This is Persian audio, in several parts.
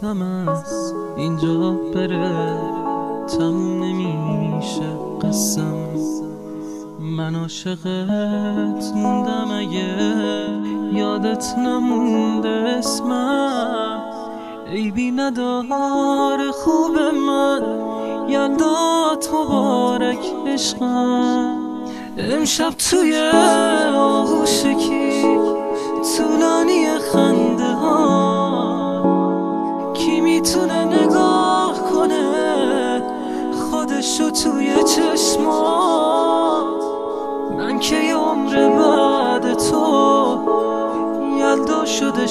حواسم از اینجا بره تموم نمیشه قسم. من عاشقت موندم اگه یادت نمونده اسمم. عیبی نداره خوب من یلدات مبارک عشقم. امشب توی آغوشکی طولانی خنده ها کی میتونه نگاه کنه خودشو توی چشمات. من که یه عمر بعد تو یلدا شده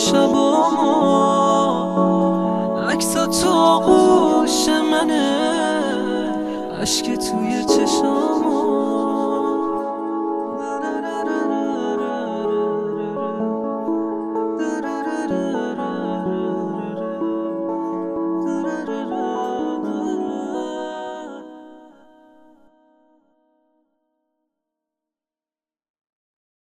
شباما. عکسا تو آغوش منه اشک توی چشام.